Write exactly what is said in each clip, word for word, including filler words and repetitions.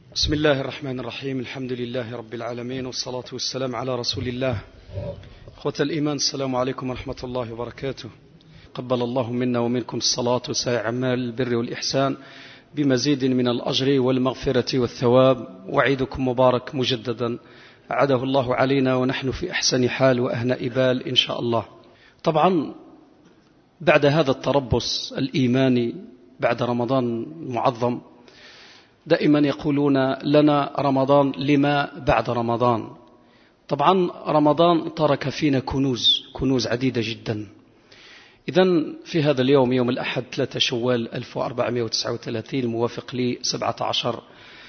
بسم الله الرحمن الرحيم. الحمد لله رب العالمين، والصلاة والسلام على رسول الله. أخوة الإيمان، السلام عليكم ورحمة الله وبركاته. قبل الله منا ومنكم الصلاة وسائر أعمال البر والإحسان بمزيد من الأجر والمغفرة والثواب، وعيدكم مبارك مجددا أعاده الله علينا ونحن في أحسن حال وأهنأ بال إن شاء الله. طبعا بعد هذا التربص الإيماني بعد رمضان المعظم، دائما يقولون لنا رمضان لما بعد رمضان. طبعا رمضان ترك فينا كنوز كنوز عديدة جدا. إذن في هذا اليوم، يوم الأحد ثلاثة شوال ألف وأربعمائة وتسعة وثلاثين، الموافق لي سبعة عشر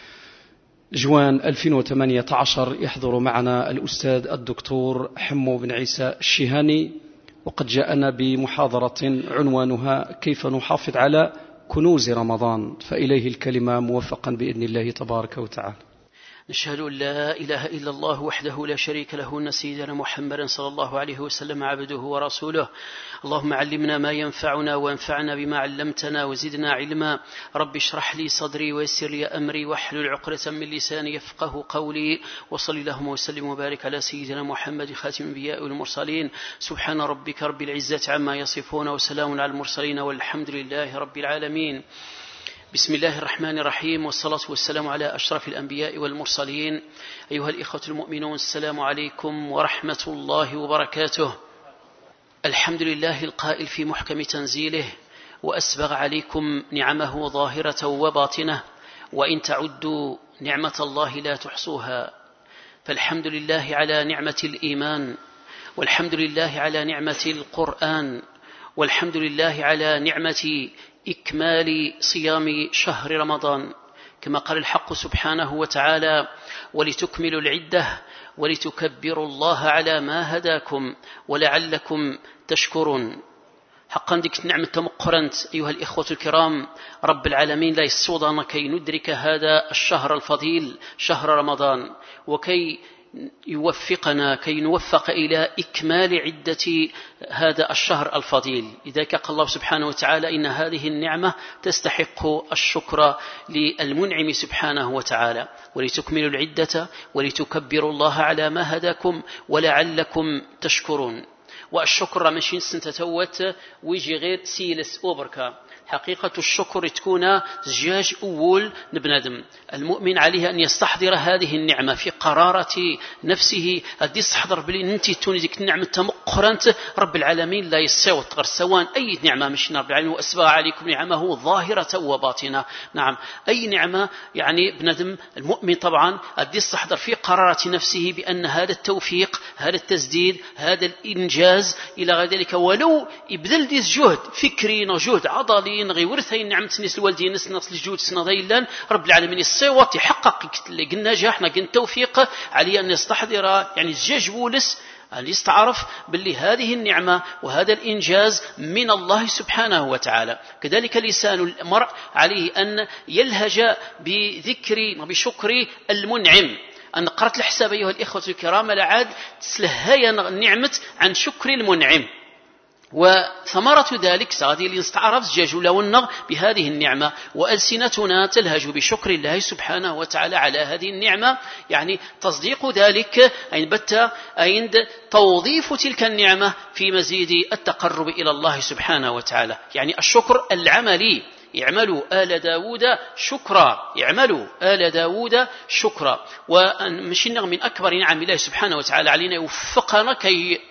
جوان ألفين وثمانية عشر، يحضر معنا الأستاذ الدكتور حمو بن عيسى الشيهاني، وقد جاءنا بمحاضرة عنوانها كيف نحافظ على كنوز رمضان، فإليه الكلمة موفقا بإذن الله تبارك وتعالى. نشهد أن لا إله إلا الله وحده لا شريك له، أن سيدنا محمدا صلى الله عليه وسلم عبده ورسوله. اللهم علمنا ما ينفعنا وانفعنا بما علمتنا وزدنا علما. رب اشرح لي صدري ويسر لي أمري واحلل عقدة من لساني يفقه قولي. وصل اللهم وسلم وبارك على سيدنا محمد خاتم الأنبياء والمرسلين. سبحان ربك رب العزة عما يصفون وسلام على المرسلين والحمد لله رب العالمين. بسم الله الرحمن الرحيم، والصلاة والسلام على أشرف الأنبياء والمرسلين. أيها الإخوة المؤمنون، السلام عليكم ورحمة الله وبركاته. الحمد لله القائل في محكم تنزيله: وأسبغ عليكم نعمه ظاهرة وباطنة وإن تعدوا نعمة الله لا تحصوها. فالحمد لله على نعمة الإيمان، والحمد لله على نعمة القرآن، والحمد لله على نعمة إكمال صيام شهر رمضان، كما قال الحق سبحانه وتعالى: ولتكملوا العدة ولتكبروا الله على ما هداكم ولعلكم تشكرون. حقا ديك النعمة تمقرنت أيها الإخوة الكرام. رب العالمين لا يسوضنا كي ندرك هذا الشهر الفضيل شهر رمضان، وكي يوفقنا كي نوفق إلى إكمال عدة هذا الشهر الفضيل. لذلك قال الله سبحانه وتعالى: إن هذه النعمة تستحق الشكر للمنعم سبحانه وتعالى. ولتكملوا العدة ولتكبروا الله على ما هداكم ولعلكم تشكرون. والشكر ماشي سنتتوت ويجي غير سيلس أوبركا. حقيقة الشكر تكون زجاج أول نبندم. المؤمن عليه أن يستحضر هذه النعمة في قرارة نفسه. أدي استحضر بلي أنت توني ديك النعمة تمقرنت رب العالمين لا يساوت غير سواء أي نعمة مش رب العالمين. وأسبغ عليكم نعمه ظاهرة وباطنة. نعم، أي نعمة يعني بندم المؤمن طبعا أدي استحضر في قرارة نفسه بأن هذا التوفيق، هذا التسديد، هذا الإنجاز إلى غير ذلك، ولو يبذل ديس جهد فكري وجهد عضلي غير ورثي النعمة نيس الوالدين نس نص الجود سنضيلا رب العالمين الصوت يحقق النجاح نجن التوفيق عليه أن يستحضر يعني الزجاج بولس أن يستعرف باللي هذه النعمة وهذا الإنجاز من الله سبحانه وتعالى. كذلك لسان المرء عليه أن يلهج بذكر وبشكر المنعم. أن قرأت الحساب أيها الإخوة الكرام لعاد تسلهي النعمة عن شكر المنعم، وثمرة ذلك سادي لنستعرف زجاج لونغ بهذه النعمة، وألسنتنا تلهج بشكر الله سبحانه وتعالى على هذه النعمة. يعني تصديق ذلك أين بت عند توظيف تلك النعمة في مزيد التقرب إلى الله سبحانه وتعالى. يعني الشكر العملي. اعملوا آل داود شكرا، اعملوا آل داود شكرا. ومشينا من أكبر نعم الله سبحانه وتعالى علينا يوفقنا كي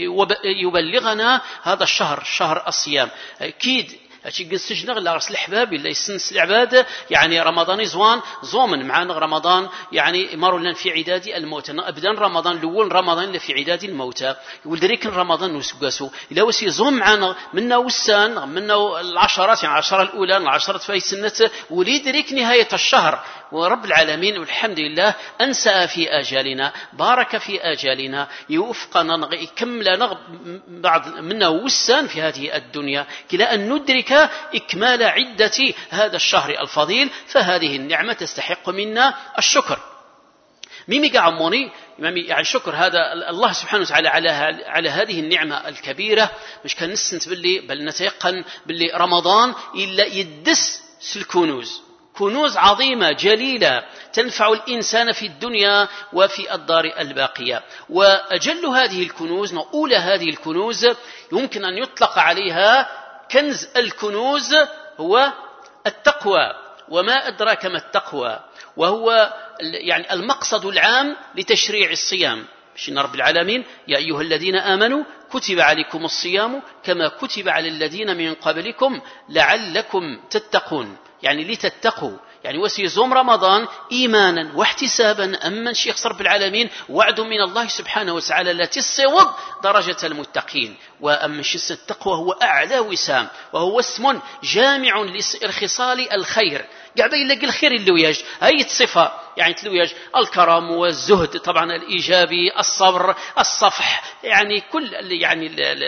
يبلغنا هذا الشهر، شهر الصيام. أكيد هادشي قصجنا غير راس الحباب الا يسنس العباد. يعني رمضان زوان زومن معنا رمضان، يعني مر لنا في عداد الموتى. ابدا رمضان الاول رمضان في عداد الموتى ولذلك رمضان نسقاسو الا وسي زوم معنا منا وسان منا العشرات، يعني العشره الاولى العشره في سنه وليدرك نهايه الشهر. ورب العالمين والحمد لله أنسى في آجالنا، بارك في آجالنا، يوفقنا يكمل بعض منا وسان في هذه الدنيا كلا أن ندرك إكمال عدة هذا الشهر الفضيل. فهذه النعمة تستحق منا الشكر. ميمي قعموني يعني شكر هذا الله سبحانه وتعالى على على هذه النعمة الكبيرة. مش كان نسنت باللي بل نتيقن باللي رمضان إلا يدس الكنوز كنوز عظيمة جليلة تنفع الإنسان في الدنيا وفي الدار الباقية. وأجل هذه الكنوز، أولى هذه الكنوز يمكن أن يطلق عليها كنز الكنوز هو التقوى. وما أدراك ما التقوى؟ وهو يعني المقصد العام لتشريع الصيام. إن رب العالمين يا أيها الذين آمنوا كتب عليكم الصيام كما كتب على الذين من قبلكم لعلكم تتقون، يعني لتتقوا، يعني وسيزوم رمضان إيمانا واحتسابا أمن شيخ رب العالمين وعد من الله سبحانه وتعالى لا تصوب درجة المتقين. وأمن شيخ التقوى هو أعلى وسام، وهو اسم جامع لخصال الخير. قاعد يلاقي الخير اللي وياج هاي الصفة، يعني تلوياج الكرم والزهد طبعا الإيجابي، الصبر، الصفح، يعني كل يعني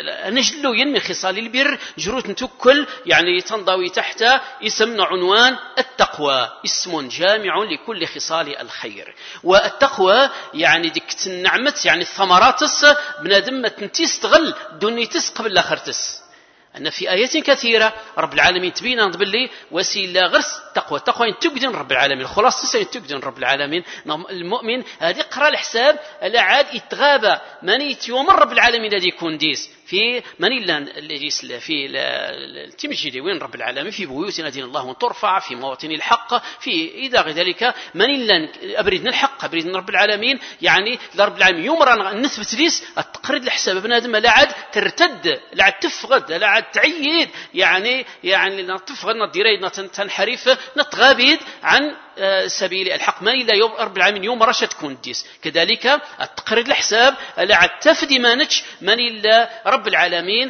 نجلو ينمي خصال البر جروت نتكل يعني تنضوي تحت اسمنا عنوان التقوى، اسم جامع لكل خصال الخير. والتقوى يعني ديك النعمة يعني الثمرات بنادم تنتستغل دنيتس قبل الآخرتس. أن في آيات كثيرة رب العالمين تبين باللي وسيلة غرس التقوى. التقوى تقدن رب العالمين، خلاص تقدن رب العالمين. المؤمن هذه قرأ الحساب لا عاد يتغابى من يتيومر رب العالمين الذي يكون ديس في من الذي في التمجيد وين رب العالمين في بيوت دين الله ترفع في مواطن الحق في إذا غير ذلك من إلا أبردنا الحق أبردنا رب العالمين، يعني رب العالمين يمر نثبت ليس التقريد الحساب بنادم لا عاد ترتد لا عاد تفقد لا عاد تعيد، يعني يعني نتفقد نضيريد تنحرف نتغابيد عن سبيل الحق. ما إلا رب العالمين يوم رشد تكون ديس. كذلك التقريد الحساب لا عاد تفدي ما نتش من إلا رب العالمين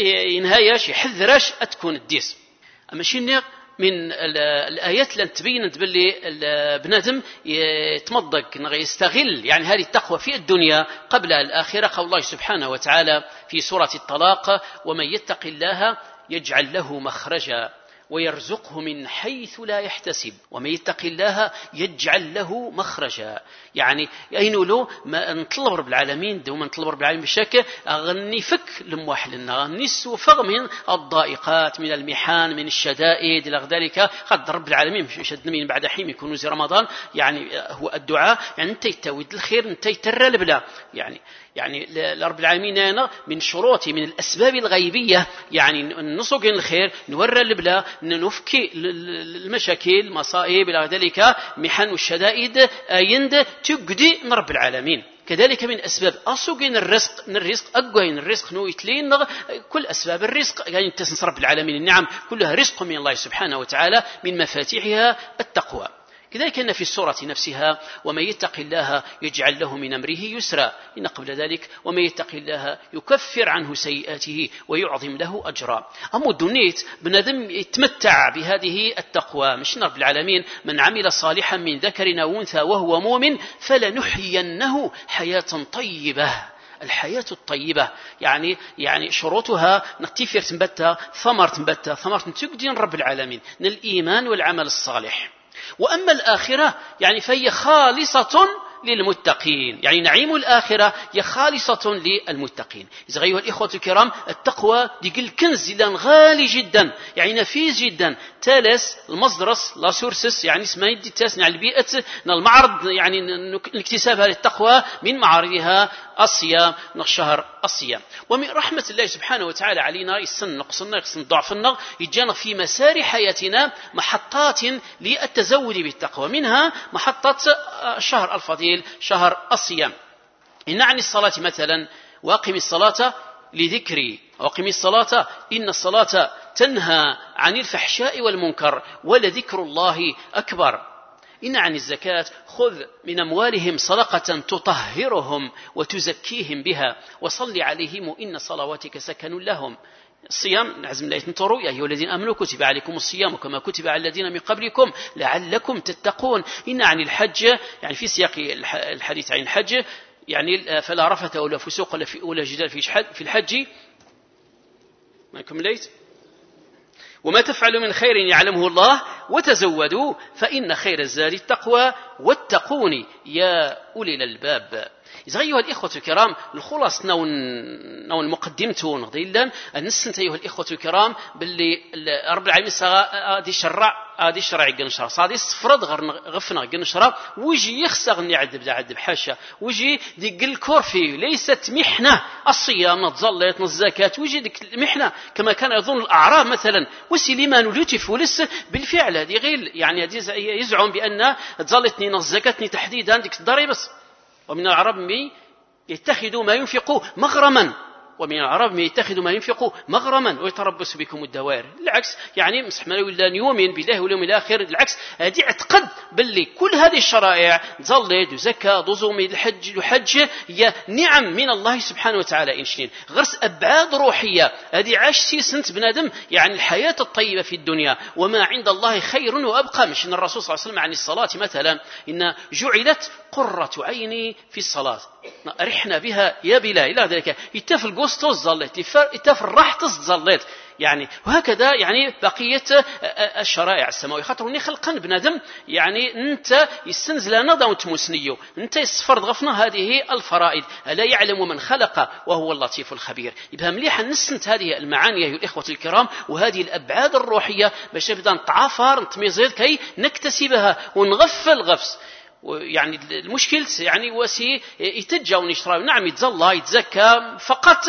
ينهايش يحذرش تكون الديس. أما شنو من الآيات اللي تبينت باللي بنادم يتمضق يستغل يعني هذه التقوى في الدنيا قبل الآخرة. قول الله سبحانه وتعالى في سورة الطلاق ومن يتق الله يجعل له مخرجا ويرزقه من حيث لا يحتسب ومن يتق الله يجعل له مخرجا. يعني أين له ما نطلب رب العالمين دوما نطلب رب العالمين بشكل أغني فك لموحلنا أغني السوفغ من الضائقات من المحان من الشدائد إلى ذلك. قد رب العالمين شد من بعد حين يكون زي رمضان يعني هو الدعاء يعني أنت يتويد الخير أنت يترى البلا يعني يعني لرب العالمين هنا من شروطه من الأسباب الغيبية يعني نسوق الخير نورى البلا نفكي المشاكل المصائب إلى ذلك محن والشدائد يند تقدي من رب العالمين. كذلك من أسباب أسوقين الرزق من الرزق أقوين الرزق نويتلين كل أسباب الرزق يعني تسنس رب العالمين النعم كلها رزق من الله سبحانه وتعالى من مفاتيحها التقوى. كذلك أن في السورة نفسها ومن يتق الله يجعل له من أمره يسرا إن قبل ذلك ومن يتق الله يكفر عنه سيئاته ويعظم له أجرا. أما الدنيت بنذم يتمتع بهذه التقوى مش رب العالمين من عمل صالحا من ذكر أو أنثى وهو مؤمن فلنحيينه حياة طيبة. الحياة الطيبة يعني يعني شروطها نتيفر تنبتها ثمر تنبتها ثمر تقدين رب العالمين من الإيمان والعمل الصالح. وأما الآخرة يعني فهي خالصة للمتقين يعني نعيم الآخرة هي خالصة للمتقين. إذا أيها الإخوة الكرام التقوى دي الكنز لان غالي جدا يعني نفيس جدا. تالس المصدرس لا سورسس يعني اسمها يدي تاسنا على البيئة المعرض يعني الاكتساب هذه التقوى من معارضها الصيام شهر الصيام. ومن رحمة الله سبحانه وتعالى علينا يسن نقصنا يقصن ضعفنا يجانا في مسار حياتنا محطات للتزود بالتقوى منها محطة شهر الفضيل شهر الصيام. إن عن الصلاة مثلا واقم الصلاة لذكري واقم الصلاة إن الصلاة تنهى عن الفحشاء والمنكر ولذكر الله أكبر. إن عن الزكاة خذ من أموالهم صدقة تطهرهم وتزكيهم بها وصل عليهم إن صلواتك سكن لهم. الصيام نعزم لا يتنطروا يا أيها الذين آمنوا كتب عليكم الصيام كما كتب على الذين من قبلكم لعلكم تتقون. إن عن الحج يعني في سياق الحديث عن الحج يعني فلا رفث ولا فسوق ولا جدال في الحج ما كمليت وما تفعل من خير يعلمه الله وتزودوا فإن خير الزاد التقوى واتقوني يا أولي الألباب. إذا أيها الإخوة الكرام الخلاص نون نون مقدمتون غديلا النسنت أيها الإخوة الكرام باللي رب العالمين غادي شرع غادي شرع قنشرة صادي صفرد غفنا قنشرة ويجي يخسر نعذب عذب حاشا ويجي ديك الكور فيه ليست محنة الصيام نتزلط الزكاة ويجي ديك المحنة كما كان يظن الأعراب مثلا وسليمان ولوتف ولس بالفعل هذه غير يعني يزعم بأن تزلطني الزكاة تحديدا ديك الضريبة. ومن العرب من يتخذوا ما ينفقوا مغرما ومن العرب من يتخذوا ما ينفقوا مغرما ويتربص بكم الدوائر. العكس يعني مسحمل ولا يؤمن بالله واليوم الآخر العكس هذه اعتقد باللي كل هذه الشرائع تزلد وزكاة ضزوم الحج الحج هي نعم من الله سبحانه وتعالى إنشين غرس أبعاد روحية هذه عاش سنت بنادم يعني الحياة الطيبة في الدنيا وما عند الله خير وأبقى. مش إن الرسول صلى الله عليه وسلم عن الصلاة مثلا إن جعلت قرة عيني في الصلاة رحنا بها يا بلال إلى ذلك يتفل قوستوس زلت يتفل راحتس زلت يعني وهكذا يعني بقية الشرائع السماوية خاطر خلقا بنادم يعني أنت يستنزل نضا وتمسنيو أنت يصفرد غفنا هذه الفرائض ألا يعلم من خلق وهو اللطيف الخبير. يبقى مليحا نسنت هذه المعاني يا الإخوة الكرام وهذه الأبعاد الروحية باش نبدا نتعافر نتميزيد كي نكتسبها ونغفل غفس. يعني المشكلة يعني وسي يتجا ونشرب نعم يتزلى يتزكى فقط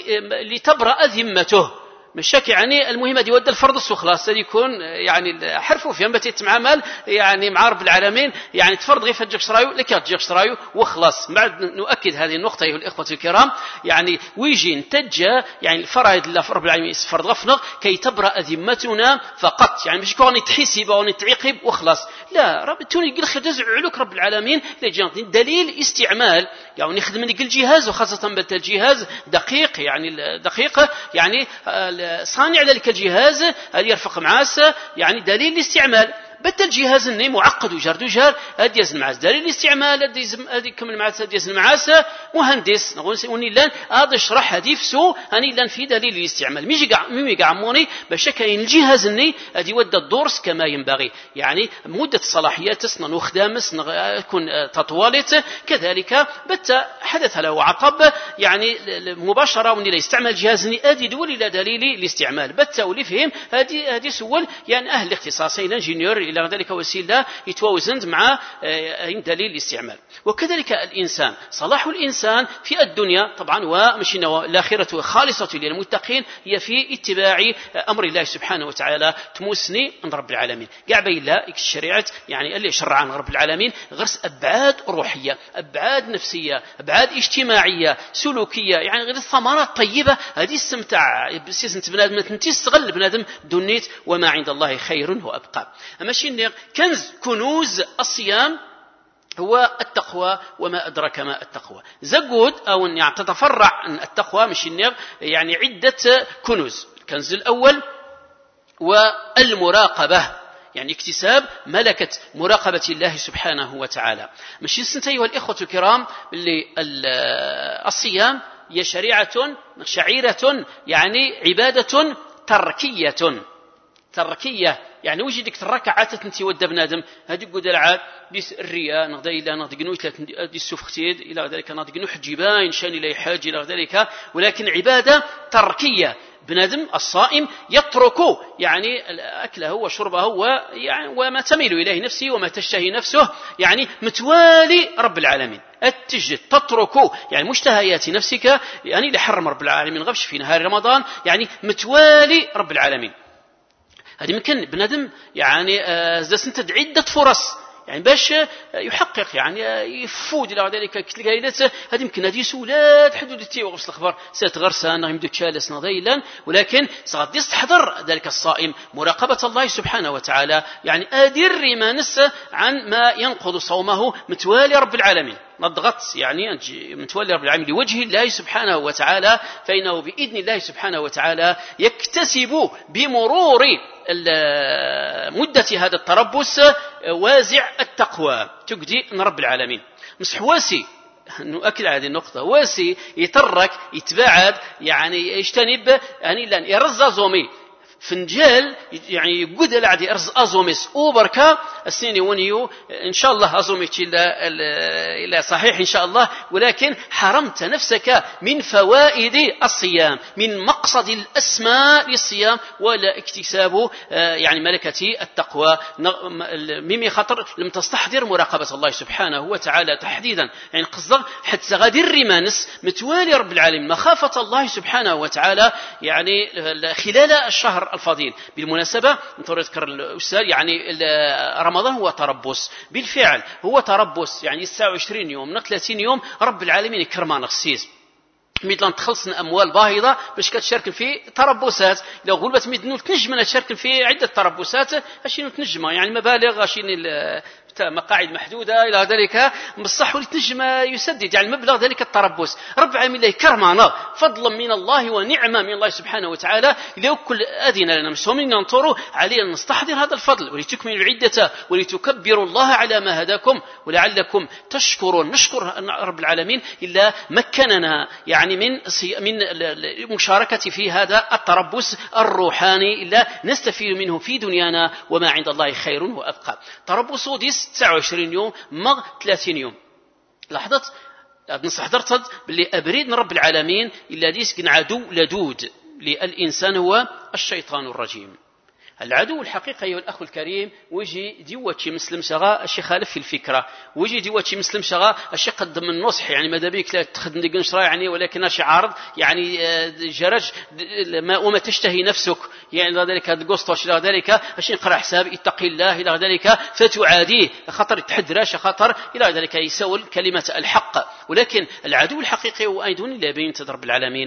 لتبرأ ذمته مشاك يعني المهمة دي ود الفرض السخلاص هذه يكون يعني حرفوا فيهم بتيت معامل يعني مع رب العالمين يعني تفرض غير فجك شرايو لك تجيك شرايو وخلاص. بعد نؤكد هذه النقطة أيها الإخوة الكرام يعني ويجي نتجا يعني الفرائض الله رب العالمين فرض غفنغ كي تبرأ ذمتنا فقط يعني مش كون يتحسب أو يتعقب وخلاص لا رب توني يقول خدز علوك رب العالمين لجانتين دليل استعمال يعني يخدم لك الجهاز وخاصة بت الجهاز دقيق يعني دقيق يعني صانع ذلك الجهاز هذا يرفق معاس يعني دليل الاستعمال بت الجهاز اني معقد وجرد وجار هذا يزن معاس دليل الاستعمال هذا يكمل معاس هذا يزن معاس مهندس نقول وني لان هذا يشرح هذه فسو هني لان في دليل الاستعمال ميجي كاع ميمي كاع موني باش كاين الجهاز اني هذا يود الدورس كما ينبغي يعني مده الصلاحيات تصنع وخدامس يكون تطوالت كذلك بت حدث له عطب يعني مباشره وني لا يستعمل جهاز اني ادي دول الى دليل الاستعمال بت ولي فهم هذه هذه سول يعني اهل الاختصاصين انجينيور إلى ذلك وسيلة يتوازن مع دليل الاستعمال. وكذلك الإنسان صلاح الإنسان في الدنيا طبعا ومشينا الآخرة خالصة للمتقين هي في اتباع أمر الله سبحانه وتعالى تموسني عند رب العالمين قاع بيلا الشريعة يعني اللي شرع عن رب العالمين غرس أبعاد روحية أبعاد نفسية أبعاد اجتماعية سلوكية يعني غير الثمرات طيبة هذه استمتع بسيسنت بنادم تستغل بنادم دنيت وما عند الله خير وأبقى. ماشي كنز كنوز الصيام هو التقوى وما أدرك ما التقوى زقود أو يعني تتفرع عن التقوى مش يعني عدة كنوز. الكنز الأول والمراقبة يعني اكتساب ملكة مراقبة الله سبحانه وتعالى. مش سنتي والإخوة الكرام اللي الصيام هي شريعة شعيرة يعني عبادة تركية تركية يعني وجدك تركعات تنتي ود بنادم هذه قد العاد بس الرياء نقدر إلى نضجنو دي السفختيد إلى ذلك نضجنو حجبان شان إلى حاج إلى ذلك ولكن عبادة تركية بنادم الصائم يترك يعني أكله وشربه ويعني وما تميل إليه نفسه وما تشتهي نفسه يعني متوالي رب العالمين التجد تترك يعني مشتهيات نفسك يعني لحرم رب العالمين غبش في نهار رمضان يعني متوالي رب العالمين. هذه ممكن بنادم يعني إذا سنتد عدة فرص يعني باش يحقق يعني يفود إلى ذلك كتلقى هذه يمكن هذه سولات حدودتي وغفص الأخبار ستغرسان يمدو تشالس نضيلا ولكن سغد يستحضر ذلك الصائم مراقبة الله سبحانه وتعالى يعني أدر ما نس عن ما ينقض صومه متوالي رب العالمين نضغط يعني متولي رب العالمين لوجه الله سبحانه وتعالى فإنه بإذن الله سبحانه وتعالى يكتسب بمرور مدة هذا التربص وازع التقوى تقدي من رب العالمين. مش واسي نؤكد على هذه النقطة واسي يترك يتباعد يعني يجتنب يعني لأن يرزا زومي فنجال يعني يقود العدي أرز أزوميس أوبركا السنين ونيو إن شاء الله أزوميت إلى إلى صحيح إن شاء الله، ولكن حرمت نفسك من فوائد الصيام، من مقصد الأسماء للصيام ولا اكتساب يعني ملكة التقوى. ميمي خطر لم تستحضر مراقبة الله سبحانه وتعالى تحديدا، يعني قصدك حتى غادي الرمانس متوالي رب العالمين مخافة الله سبحانه وتعالى يعني خلال الشهر الفضيل. بالمناسبة نذكر الأستاذ يعني رمضان هو تربص، بالفعل هو تربص، يعني تسعة وعشرين يوم من ثلاثين يوم رب العالمين يكرمنا خصيص مثلا تخلصنا اموال باهظه باش كتشارك في تربصات. لو غلبت ميدنو تنجم تشارك في عده تربصات اشي تنجم يعني مبالغ اشي مقاعد محدودة إلى ذلك بصح ولتنجم يسدد يعني المبلغ ذلك التربص. رب العالمين الله يكرمنا فضلا من الله ونعمة من الله سبحانه وتعالى، لو كل أذن لنا مسلمين ننطروا علينا نستحضر هذا الفضل ولتكملوا العدة ولتكبروا الله على ما هداكم ولعلكم تشكرون. نشكر رب العالمين إلا مكننا يعني من من المشاركة في هذا التربص الروحاني إلا نستفيد منه في دنيانا وما عند الله خير وأبقى. تربص ديس تسعة وعشرين يوم ما ثلاثين يوم. لاحظت نصح درت باللي أبريد من رب العالمين إلا ديس كن عدو لدود للإنسان هو الشيطان الرجيم. العدو الحقيقي أيها الأخ الكريم ويجي ديوتشي مسلم شغا الشيء خالف في الفكرة، ويجي ديوتشي مسلم شغا الشيء قدم النصح يعني ماذا بيك لا تخدم نشرا يعني ولكن شيء عارض يعني جرج ما وما تشتهي نفسك يعني ذلك قسطش إلى ذلك الشيء قرأ حساب اتقي الله إلى ذلك فتعاديه خطر التحدراش خطر إلى ذلك يسول كلمة الحق. ولكن العدو الحقيقي هو أيضا لا بين رب العالمين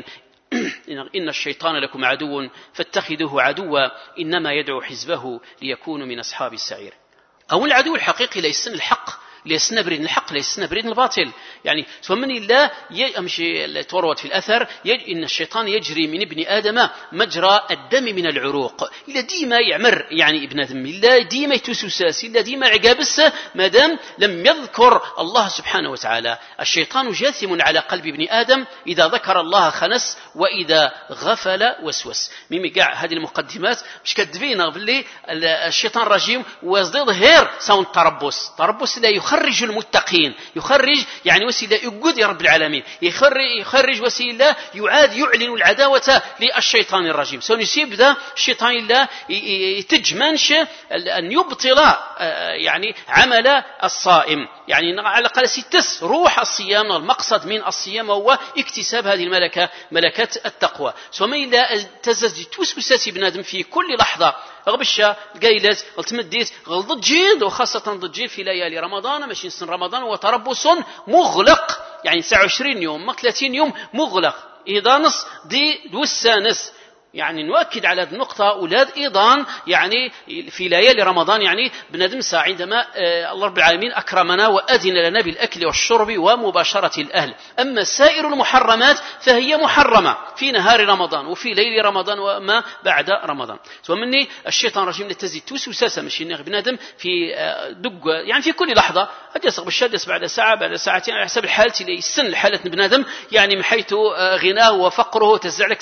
إن الشيطان لكم عدو فاتخذوه عدوا إنما يدعو حزبه ليكونوا من أصحاب السعير. أو العدو الحقيقي ليس الحق ليس بريد الحق ليس بريد الباطل، يعني فمن الله يمشي تورط في الأثر إن الشيطان يجري من ابن آدم مجرى الدم من العروق، إلا ديما يعمر يعني ابن آدم إلا ديما يتسوساس إلا ديما عقابس ما دام لم يذكر الله سبحانه وتعالى. الشيطان جاثم على قلب ابن آدم إذا ذكر الله خنس وإذا غفل وسوس. ميمي قاع هذه المقدمات مش كتبينا باللي الشيطان رجيم ويظهر ساون تربص تربص لا يخرج يخرج المتقين يخرج يعني وسيلة يقود يا رب العالمين يخرج, يخرج وسيلة يعاد يعلن العداوة للشيطان الرجيم. سنسيب ذا الشيطان الله يتجمنش أن يبطل يعني عمل الصائم، يعني على الأقل ستس روح الصيام. المقصد من الصيام هو اكتساب هذه الملكة ملكة التقوى. وما إلا تزج توسوسات بنادم في كل لحظة غبشة قايلات غلتمديت غلط جيد وخاصة ضجيد في ليالي رمضان ماشي سن رمضان وتربص مغلق يعني تسعة وعشرين يوم ما ثلاثين يوم مغلق. إذا نص دي دوسانس يعني نؤكد على هذه النقطة أولاد إيضان يعني في ليالي رمضان يعني بندم ساعة عندما الله رب العالمين أكرمنا وأذن لنا بالأكل والشرب ومباشرة الأهل. أما سائر المحرمات فهي محرمة في نهار رمضان وفي ليل رمضان وما بعد رمضان. ومني الشيطان الرجيم لتزيد توسوسة مش بنادم في دق يعني في كل لحظة أجلس بالشدس بعد ساعة بعد ساعتين على حسب الحالة اللي السن الحالة بنادم يعني من حيث غناه وفقره تزعلك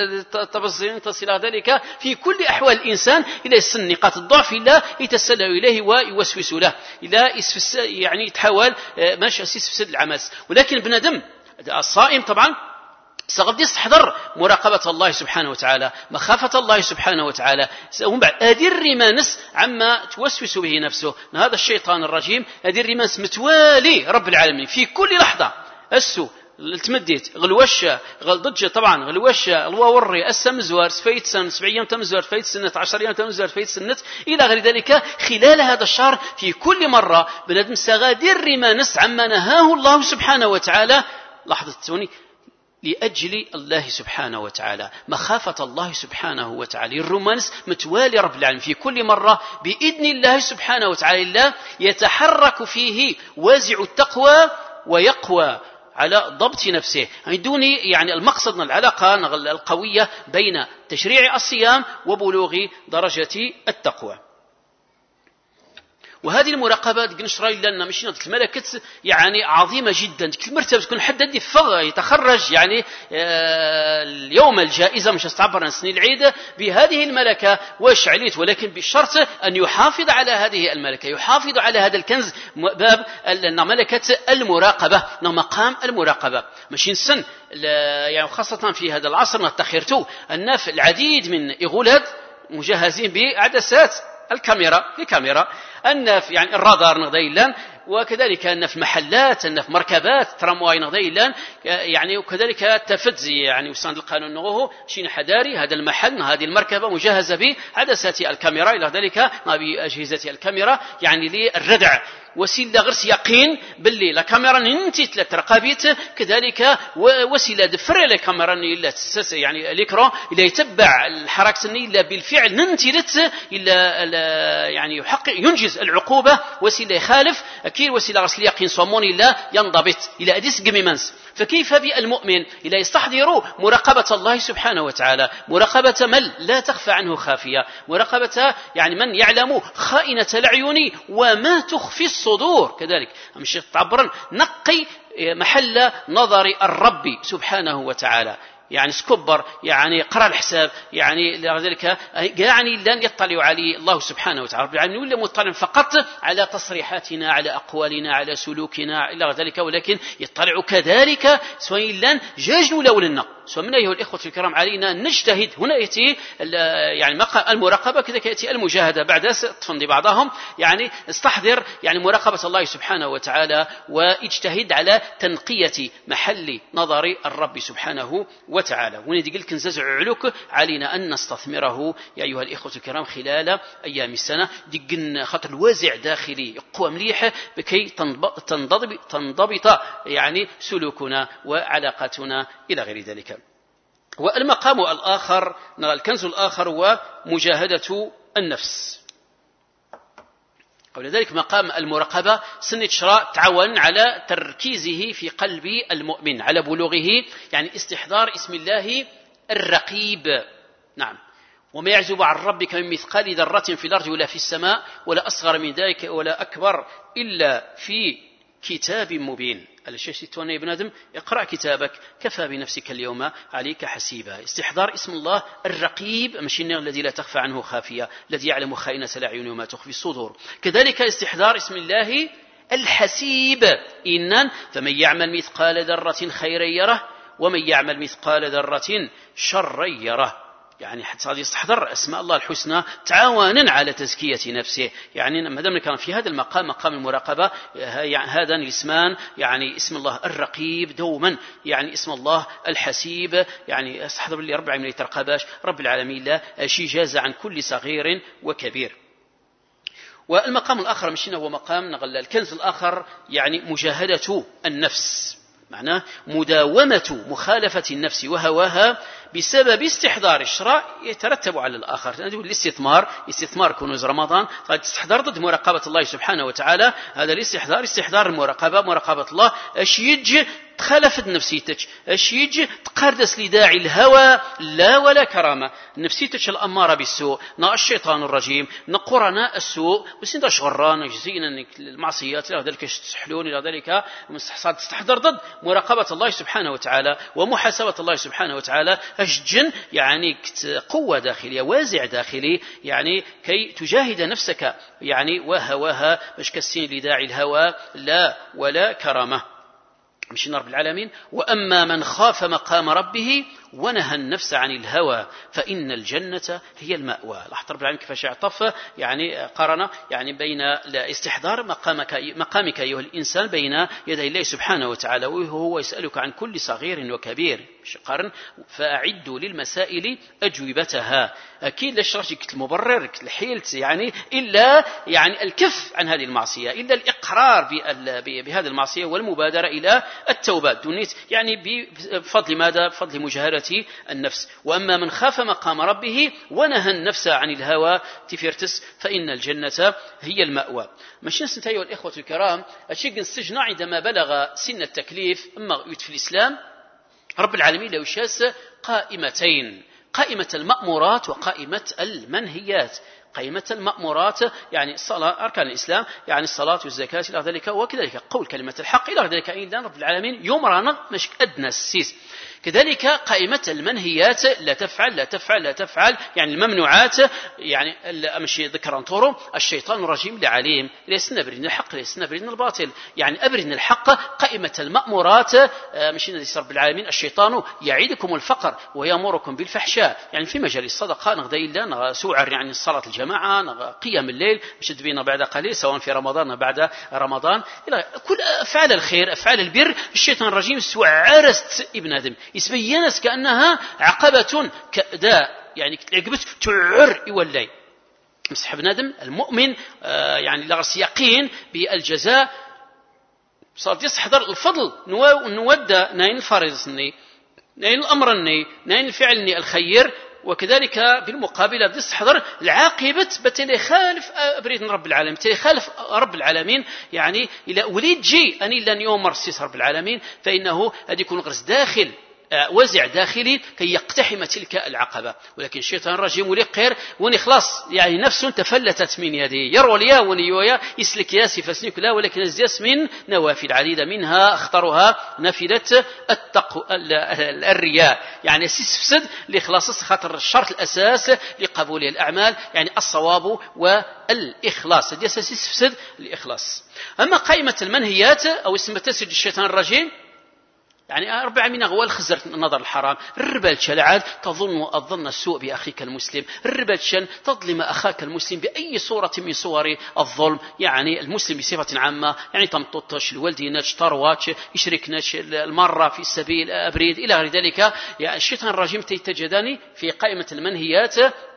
تبص تصل ذلك في كل أحوال الإنسان إلى السن نقاط الضعف إلا يتسلل إليه ويوسوس له إلى يعني يتحاول ماشي يسفسد العماس. ولكن بنادم الصائم طبعا سقد يستحضر مراقبة الله سبحانه وتعالى مخافة الله سبحانه وتعالى ومن بعد أدير الرمانس عما توسوس به نفسه. هذا الشيطان الرجيم أدير الرمانس متوالي رب العالمين في كل لحظة السو التمديت غلوشة غلضجة طبعا غلوشة الواوري السمزوار فايت سنة سبعين تمزوار فايت سنة عشرين تمزوار فايت سنة إلى غير ذلك خلال هذا الشهر في كل مرة بلدم سغادر رمانس عما نهاه الله سبحانه وتعالى. لحظة توني لأجل الله سبحانه وتعالى مخافة الله سبحانه وتعالى الرمانس متوالي رب العالمين في كل مرة بإذن الله سبحانه وتعالى الله يتحرك فيه وازع التقوى ويقوى على ضبط نفسه دون يعني المقصد من العلاقة القوية بين تشريع الصيام وبلوغ درجة التقوى. وهذه المراقبة ديك نشرى لنا ماشي نض الملكة يعني عظيمة جدا. ديك المرتبة تكون حد دي فغ يتخرج يعني آه اليوم الجائزة مش استعبر عن سنين العيد بهذه الملكة واش عليت، ولكن بالشرط أن يحافظ على هذه الملكة، يحافظ على هذا الكنز باب ملكة المراقبة، مقام المراقبة. ماشي نسن يعني خاصة في هذا العصر نتخرتو أن في العديد من إغولاد مجهزين بعدسات الكاميرا في كاميرا أن في يعني الرادار نغديلان، وكذلك أن في المحلات أن في مركبات ترامواي نغديلان يعني، وكذلك تفدزي يعني وسند القانون نغوه شين حداري هذا المحل هذه المركبة مجهزة بعدسات الكاميرا إلى ذلك بأجهزة الكاميرا يعني للردع وسيلة غرس يقين باللي لا كاميرا ننتي ترقابيت، كذلك وسيلة دفر لا كاميرا إلا يعني الإكران إلا يتبع الحركة إلا بالفعل ننتلت إلا يعني يحقق ينجز العقوبة، وسيلة يخالف أكيد وسيلة غرس يقين صمون إلا ينضبط إلى أديس جميمانس. فكيف بالمؤمن إلا يستحضر مراقبة الله سبحانه وتعالى، مراقبة من لا تخفى عنه خافية، مراقبة يعني من يعلم خائنة الأعين وما تخفي الصدور، كذلك مش تعبرا نقي محل نظر الرب سبحانه وتعالى يعني سكبر يعني قرأ الحساب يعني لذلك يعني لن يطلع عليه الله سبحانه وتعالى يعني ولا مطلع فقط على تصريحاتنا على أقوالنا على سلوكنا إلى ذلك، ولكن يطلع كذلك سواء لن جاجن لولنا سواء من أيها الإخوة الكرام علينا نجتهد. هنا يأتي يعني المراقبة كذلك يأتي المجاهدة بعد تفندي بعضهم يعني استحضر يعني مراقبة الله سبحانه وتعالى واجتهد على تنقية محل نظر الرب سبحانه وتعالى. وندي قلت نززع علوك علينا أن نستثمره يا أيها الإخوة الكرام خلال أيام السنة دقن خاطر الوازع داخلي قوة مليحة بكي تنضبط, تنضبط يعني سلوكنا وعلاقاتنا إلى غير ذلك. والمقام الآخر الكنز الآخر هو مجاهدة النفس. ولذلك مقام المراقبة سنة شراء تعاون على تركيزه في قلب المؤمن على بلوغه يعني استحضار اسم الله الرقيب. نعم. وما يعزب عن ربك من مثقال ذرة في الأرض ولا في السماء ولا أصغر من ذلك ولا أكبر إلا في كتاب مبين. الشيء ستوانا ابن آدم اقرأ كتابك كفى بنفسك اليوم عليك حسيبا. استحضار اسم الله الرقيب مشينا الذي لا تخفى عنه خافية الذي يعلم خائنة الأعين وما تخفي الصدور. كذلك استحضار اسم الله الحسيب إنن فمن يعمل مثقال ذرة خيرا يره ومن يعمل مثقال ذرة شرا يره. يعني حتى يستحضر أسماء الله الحسنى تعاونا على تزكية نفسه. يعني ما دام كان في هذا المقام مقام المراقبة هذا الاسمان يعني اسم الله الرقيب دوما يعني اسم الله الحسيب يعني استحضر لي رب العالمين يترقباش رب العالمين لا شي جاز عن كل صغير وكبير. والمقام الآخر مشينا هو مقام نغل الكنز الآخر يعني مجاهدة النفس، معناه مداومة مخالفة النفس وهواها بسبب استحضار الشراء يترتب على الآخر. الاستثمار استثمار كنوز رمضان تستحضر ضد مراقبة الله سبحانه وتعالى. هذا الاستحضار استحضار المراقبة مراقبة الله اش يجي تخالفت نفسيتك اش يجي تقردس لداعي الهوى لا ولا كرامة. نفسيتك الأمارة بالسوء نا الشيطان الرجيم نقرنا السوء بس انت شغران جزينا المعصيات إلى ذلك تستحلون إلى ذلك مستحصاد تستحضر ضد مراقبة الله سبحانه وتعالى ومحاسبة الله سبحانه وتعالى أشجن يعني قوة داخلية وازع داخلي يعني كي تجاهد نفسك يعني وهواها باش كالسين لداعي الهوى لا ولا كرامة مش رب العالمين. وأما من خاف مقام ربه ونهى النفس عن الهوى فإن الجنة هي المأوى. لاحظ رب العالمين كيف يعطف يعني قارن يعني بين استحضار مقامك مقامك أيها الإنسان بين يدي الله سبحانه وتعالى وهو يسألك عن كل صغير وكبير قارن فأعدوا للمسائل أجوبتها. أكيد لا شرط المبرر الحيلت يعني إلا يعني الكف عن هذه المعصية إلا الإقرار بهذه المعصية والمبادرة إلى التوبة دونيت يعني بفضل ماذا؟ بفضل مجاهدة النفس. وأما من خاف مقام ربه ونهى النفس عن الهوى تفرتس فإن الجنة هي المأوى. مش نسنت أيها الإخوة الكرام الشيء السجن عندما بلغ سن التكليف أما في الإسلام رب العالمين لو شاس قائمتين قائمة المأمورات وقائمة المنهيات. قائمة المأمورات يعني الصلاة أركان الإسلام يعني الصلاة والزكاة إلى ذلك، وكذلك قول كلمة الحق إلى ذلك أيضا رب العالمين يمرنا مش أدنى السيس. كذلك قائمة المنهيات لا تفعل لا تفعل لا تفعل يعني الممنوعات يعني مش ذكر طورو الشيطان الرجيم لعليم ليس نبرين الحق ليس نبرين الباطل يعني أبرين الحق. قائمة المأمورات مش نزيس رب العالمين الشيطان يعيدكم الفقر ويأمركم بالفحشاء يعني في مجال الصدقة نغدا إلا نغ سوعر يعني الصلاة الجماعة نغ قيام الليل مش تبين بعد قليل سواء في رمضان بعد رمضان إلى كل أفعال الخير أفعال البر. الشيطان الرجيم سوعرست ابن آدم يسبينت كأنها عقبة كأداء يعني عقبت تعر يولي مسح ابن آدم المؤمن آه يعني لغس يقين بالجزاء صار يستحضر الفضل نودى نين الفريضة نين الأمر نين الفعل الخير، وكذلك بالمقابل يستحضر العاقبة بتلي خالف أبريد رب العالمين بتلي خالف رب العالمين يعني إلى وليد جي أني لن يومر سيس رب العالمين فإنه هذا يكون غرس داخل وزع داخلي كي يقتحم تلك العقبة. ولكن الشيطان الرجيم ولقير وني خلاص يعني نفسه تفلتت من يديه يروى ليا ونيويا يسلك ياسي فسنك لا ولكن الزياس من نوافل عديدة منها اختارها نافلة التقو الرياء يعني سيسفسد لإخلاص خاطر الشرط الأساس لقبول الأعمال يعني الصواب والإخلاص الزياس سيسفسد الإخلاص. أما قائمة المنهيات أو اسم تسجد الشيطان الرجيم يعني أربعة من أغوال خزر النظر الحرام الربال شلعاد تظن الظن السوء بأخيك المسلم الربال شن تظلم أخاك المسلم بأي صورة من صور الظلم يعني المسلم بصفة عامة يعني تمططش الوالدينش ترواتش يشركنش المرة في السبيل أبريد إلى غير ذلك. يعني الشيطان الرجيم تيتجدني في قائمة المنهيات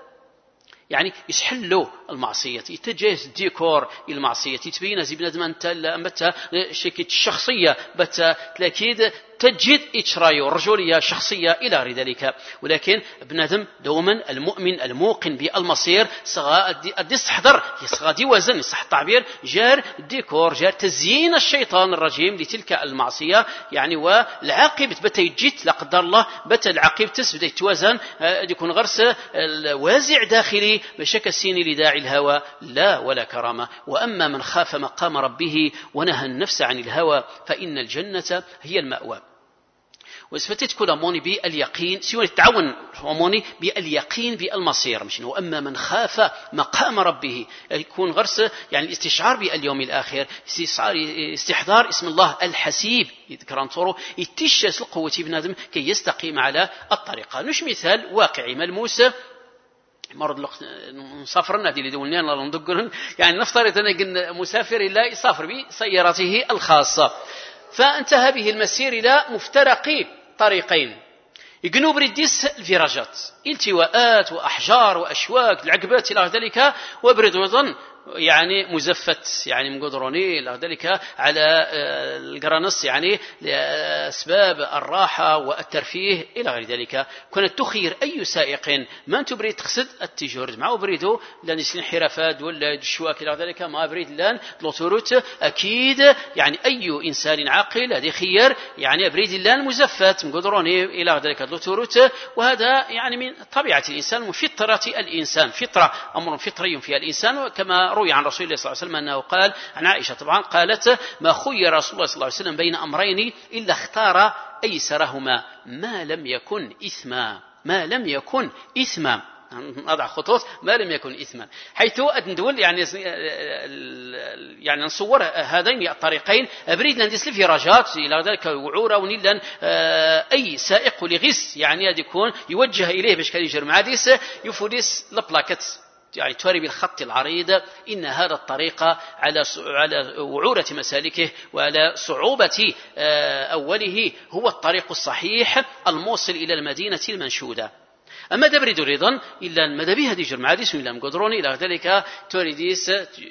يعني يسحلوا المعصية يتجهز ديكور المعصية تبين زي بنادم أنت متى شكيت الشخصية بتا تلاكيد تجد إشرايو رجولية شخصية إلى غير ذلك. ولكن بنادم دوما المؤمن الموقن بالمصير صغا يستحضر يصغى دي وزن يصح التعبير جار ديكور جار تزيين الشيطان الرجيم لتلك المعصية يعني والعاقبة بتا يجيت لا قدر الله بتا العاقبة تسبدا يتوازن يكون غرس الوازع داخلي بشك السين لداعي الهوى لا ولا كرامة. وأما من خاف مقام ربه ونهى النفس عن الهوى فإن الجنة هي المأوى. وإثبتت كل أموني باليقين سوى التعاون أموني باليقين بالمصير مش وأما من خاف مقام ربه يكون غرس يعني الاستشعار باليوم الآخر استحضار اسم الله الحسيب يذكران صوره يتشس القوة بنادم كي يستقيم على الطريقة. نش مثال واقعي ملموس مرض مسافر نادي اللي دولنا لا ندقرن يعني نفترض أن مسافر لا يسافر بسيارته الخاصة فانتهى به المسير إلى مفترق طريقين يقنوا بريديس الفيراجات التواءات وأحجار وأشواك العقبات إلى ذلك وبرد وظن يعني مزفت يعني مقدروني إلى ذلك على الجرانس يعني لأسباب الراحة والترفيه إلى غير ذلك. كانت تخير أي سائق ما تبريد تقصد التجارة معه بريدو لأن يسلين حرفات ولا الشواك إلى ذلك ما بريد لان لوتوروت أكيد يعني أي إنسان عاقل هذه خير يعني بريد لان مزفت مقدروني إلى ذلك لوتوروت. وهذا يعني من طبيعة الإنسان وفطرة الإنسان فطرة أمر فطري في الإنسان. كما روي عن رسول الله صلى الله عليه وسلم أنه قال عن عائشة طبعا قالت ما خير رسول الله صلى الله عليه وسلم بين أمرين إلا اختار أيسرهما ما لم يكن إثما ما لم يكن إثما أضع خطوط ما لم يكن إثما حيث ندول يعني يعني نصور هذين الطريقين أبريد ندس في رجات إلى ذلك وعورة ونيلا أي سائق لغس يعني يكون يوجه إليه باش كان يجر معاديس يفوديس لبلاكت يعني توري بالخط العريض إن هذا الطريق على على وعورة مسالكه وعلى صعوبة أوله هو الطريق الصحيح الموصل إلى المدينة المنشودة. أما دبريد رضا إلا المدبي هذه جرمعاديس إلا مقدروني إلى ذلك توريديس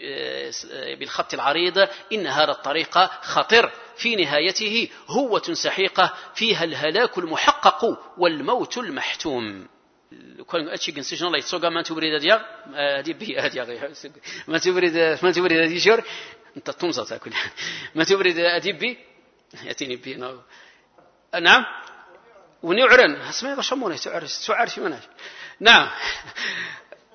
بالخط العريض إن هذا الطريق خطر في نهايته هوة سحيقة فيها الهلاك المحقق والموت المحتوم. كون أشي جنسيشن الله يتسوق ما تبريد ديا هذه بي هذه ما تبريد ما تبريد هذه شر أنت تمزة تأكل ما تبريد هذه بي يأتيني بي نعم نعم ونعرن اسمه بشمونه تعرس تعرس مناش نعم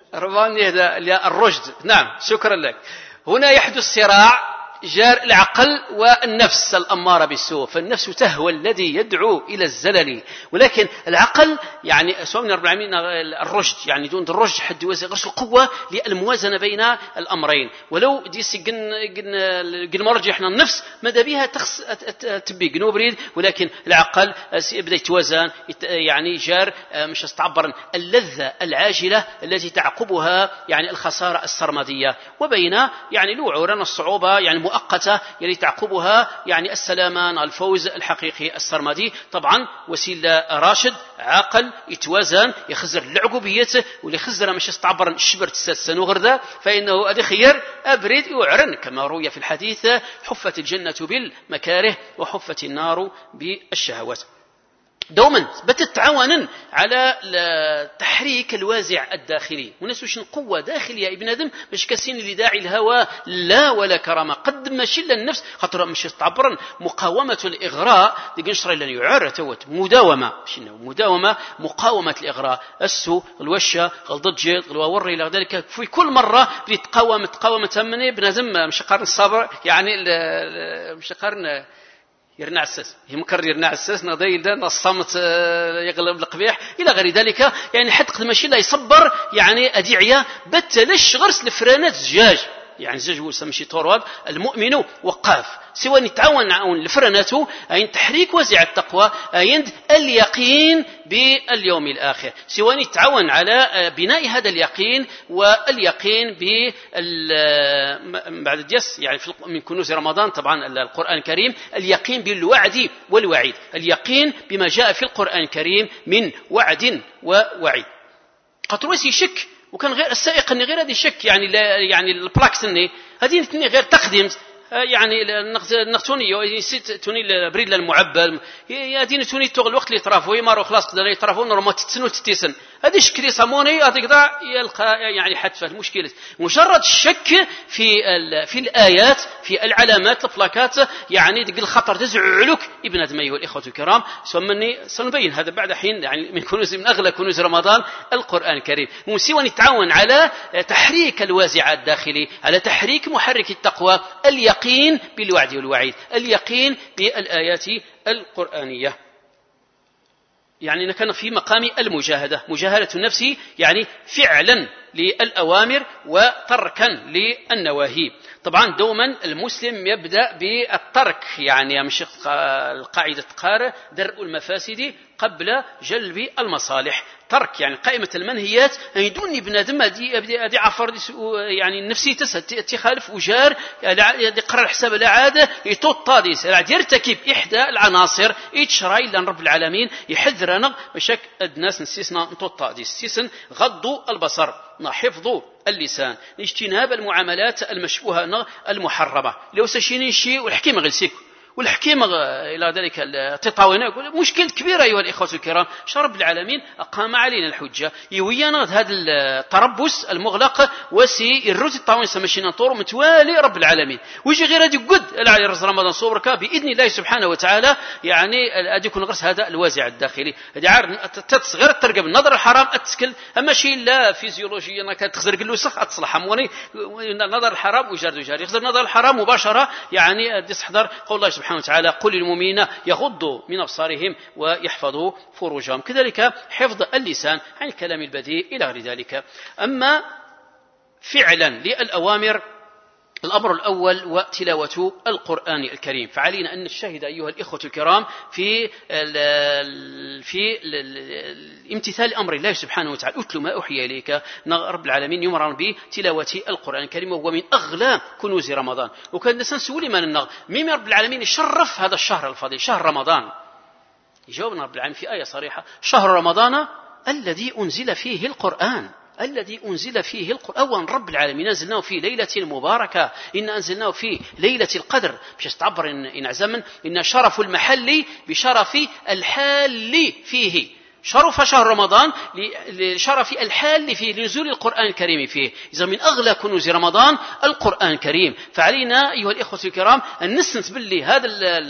رباني هذا الرشد. نعم شكرا لك. هنا يحدث صراع جار العقل والنفس الأمارة بالسوء، فالنفس تهوى الذي يدعو إلى الزلل، ولكن العقل يعني سواء من رب العالمين الرشد، يعني دون الرشد حد غرس القوة للموازنة بين الأمرين. ولو ديس جن جن جن مرجع احنا النفس ماذا بها تخص تبي جنوب بريد، ولكن العقل بدأ يتوازن، يعني جار مش استعبر اللذة العاجلة التي تعقبها يعني الخسارة السرمدية، وبين يعني لوعورنا الصعوبة يعني مؤقتة يلي تعقبها يعني السلامان الفوز الحقيقي السرمدي. طبعا وسيلة راشد عاقل يتوازن يخزر العقوبية واللي خزر مش يستعبر الشبر تسسن وغرذا، فإنه أدي خير أبرد يعرن كما روي في الحديث: حفت الجنة بالمكاره وحفت النار بالشهوات. دوما بتتعاون على تحريك الوازع الداخلي، ونسوش قوة داخلية يا ابن آدم مش كسين لداعي الهوى لا ولا كرامة قد ما شل النفس خاطر مش تعبرا مقاومة الإغراء دي نشر لن يعر توت مداومة شنو مداومة مقاومة الإغراء السوء الوشة الضجيج الوري إلى ذلك في كل مرة بيتقاوم تقاوم تمني ابن آدم مش قارن الصبر يعني مش قارن يرنع الساس هي مكرر يرنع الساس نضيل الصمت يغلب القبيح إلى غير ذلك، يعني حتى قد ماشي لا يصبر يعني أديعية بتلش غرس الفرانات زجاج، يعني زجاج هو سمشي طرواب المؤمن وقاف سواء يتعاون عون لفرناته أين تحريك وزع التقوى أين اليقين باليوم الآخر، سواء يتعاون على بناء هذا اليقين واليقين بال بعد الجس يعني من كنوز رمضان طبعا القرآن الكريم اليقين بالوعد والوعيد، اليقين بما جاء في القرآن الكريم من وعد ووعيد. قطر وسي شك وكان غير السائق اني غير هذه شك يعني لا يعني البلاكس اني هذه غير تقديم يعني نختوني يسيت توني البريد المعبى يا دين توني تغل الوقت اللي طرافو يمارو خلاص قدر يطرافو نورمال تتسنو تتيسن هذه شكلي صاموني هذيك ذا يلقى يعني حتفه المشكله مجرد الشك في في الايات في العلامات الفلاكات يعني دق الخطر تزعلك ابن ادم ايها الاخوه الكرام. سمني سنبين هذا بعد حين يعني من كنوز من اغلى كنوز رمضان القران الكريم، وسوى نتعاون على تحريك الوازع الداخلي على تحريك محرك التقوى اليقين بالوعد والوعيد، اليقين بالآيات القرآنية. يعني كان في مقام المجاهدة، مجاهدة النفس يعني فعلا للأوامر وتركا للنواهي. طبعا دوما المسلم يبدأ بالترك، يعني مش القاعدة قارة درء المفاسد قبل جلب المصالح، ترك يعني قائمة المنهيات يدوني بنادم هذه هذه عفر يعني النفسي تخالف وجار يقرر حساب العادة يتوطاديس يرتكب إحدى العناصر يتشرع إلا رب العالمين يحذرنا بشك الناس نسيسنا نتوطاديس سيسن غضوا البصر حفظوا اللسان اجتناب المعاملات المشبوهة المحرمة لو سشيني شيء والحكيم غلسيك والحكيم إلى ذلك التطاوين مشكلة كبيرة أيها الإخوة الكرام. شرب العالمين أقام علينا الحجة يوينا هذا التربص المغلق وسي الروت الطاوين سمشينا طور متوالي رب العالمين ويجي غير هذه قد العلي رز رمضان صورك بإذن الله سبحانه وتعالى يعني أدي يكون غرس هذا الوازع الداخلي هذه عار تتصغر ترقب النظر الحرام أتسكل أما شيء لا فيزيولوجيا أنا كانت تخزر قلو سخ أتصلح هموني نظر الحرام وجار وجار يخزر نظر الحرام مباشرة يعني تحضر قول الله سبحانه وتعالى قل للمؤمنين يغضوا من أبصارهم ويحفظوا فروجهم، كذلك حفظ اللسان عن الكلام البذيء إلى غير ذلك. أما فعلا للأوامر الأمر الأول وتلاوة القرآن الكريم، فعلينا أن نجتهد أيها الإخوة الكرام في في امتثال أمر الله سبحانه وتعالى. أتل ما أوحي إليك رب العالمين يمرن بتلاوة القرآن الكريم وهو من أغلى كنوز رمضان. وكان نسول من النغ ميم رب العالمين شرف هذا الشهر الفضيل شهر رمضان، يجاوبنا رب العالمين في آية صريحة شهر رمضان الذي أنزل فيه القرآن الذي أنزل فيه القرآن. أولا رب العالمين أنزلناه في ليلة مباركة إن أنزلناه في ليلة القدر مش استعبر إن عزمن إن شرف المحل بشرف الحال فيه شرف شهر رمضان لشرف الحال اللي فيه لنزول القرآن الكريم فيه. إذا من أغلى كنوز رمضان القرآن الكريم، فعلينا أيها الإخوة الكرام أن نستنت باللي هذا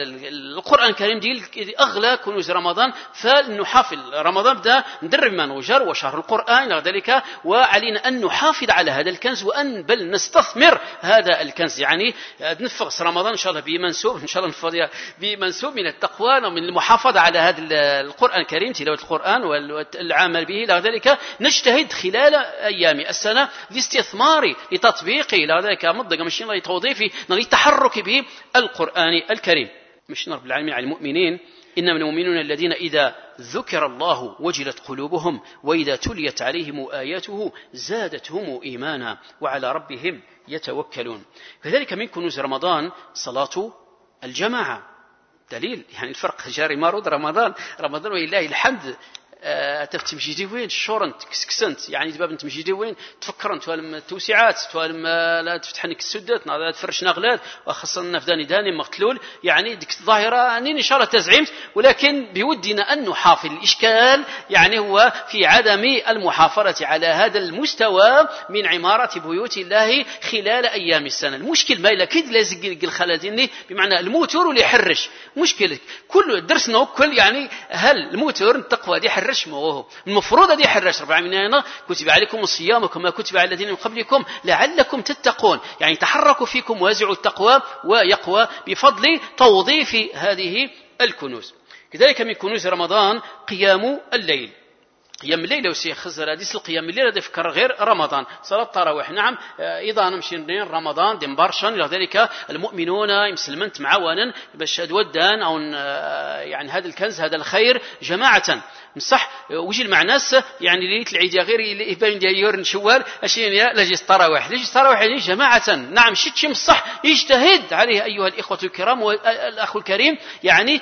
القرآن الكريم دي أغلى كنوز رمضان، فنحافظ. رمضان بدأ ندرب ما نوجر وشهر القرآن إلى ذلك، وعلينا أن نحافظ على هذا الكنز، وأن بل نستثمر هذا الكنز. يعني نفغس رمضان إن شاء الله بمنسوب إن شاء الله نفضي بمنسوب من التقوى ومن المحافظة على هذا القرآن الكريم، تلاوة القرآن والعمل به. إلى ذلك نجتهد خلال أيام السنة لاستثمار لتطبيقه، إلى ذلك مضغ مش لتوظيفه للتحرك به القرآن الكريم. مش رب العالمين على المؤمنين إنما المؤمنون الذين إذا ذكر الله وجلت قلوبهم وإذا تليت عليهم آياته زادتهم إيمانا وعلى ربهم يتوكلون. كذلك من كنوز رمضان صلاة الجماعة، دليل يعني الفرق جاري مارود رمضان رمضان ولله الحمد. آه تمشي وين شورنت كسكسنت يعني دابا تمشي وين تفكرن توالم التوسعات توالم لا تفتح لك السدات لا تفرش نغلات وخاصة في داني داني مقتلول. يعني ديك الظاهرة يعني ان شاء الله تزعيمت، ولكن بودنا ان نحافظ. الاشكال يعني هو في عدم المحافظة على هذا المستوى من عمارة بيوت الله خلال ايام السنة. المشكل ما الا كيد لازق الخلادين بمعنى الموتور واللي يحرش مشكلة كل درسنا كل يعني هل الموتور التقوى دي حرش موه المفروض دي حرش رب العالمين كتب عليكم الصيام كما كتب على الذين من قبلكم لعلكم تتقون. يعني تحركوا فيكم وازع التقوى ويقوى بفضل توظيف هذه الكنوز. كذلك من كنوز رمضان قيام الليل. قيام الليل لو سي خزر حديث القيام الليل هذا فكر غير رمضان صلاة التراويح. نعم ايضا نمشي رمضان دم برشا لذلك المؤمنون يمسلمنت معاونا باش ودان او يعني هذا الكنز هذا الخير جماعة صح. وجي المعناس يعني ليله العيد غير يبان ديال شوال اشياء لا جي التراويح ليش التراويح يعني جماعه. نعم شتي صح يجتهد عليه ايها الاخوه الكرام والاخ الكريم. يعني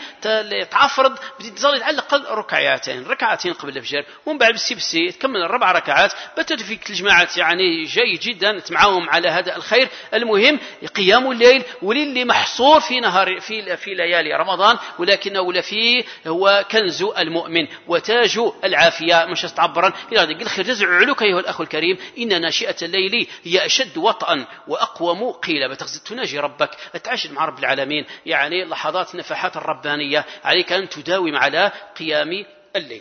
تعفرض بتظل على الاقل ركعتين ركعتين قبل الفجر ومن بعد بالسبسي تكمل الربع ركعات بتد فيك الجماعه. يعني جيد جدا تمعاهم على هذا الخير. المهم قيام الليل وللي محصور في نهار في في ليالي رمضان، ولكنه لا فيه هو كنز المؤمن وتاج العافية مش تعبرا إلى ذلك الخير جزع علوك أيها الأخ الكريم. إن ناشئة الليل هي أشد وطئا وأقوم قيل بتغزل تناجي ربك أتعاشد مع رب العالمين. يعني لحظات النفحات الربانية عليك أن تداوم على قيام الليل.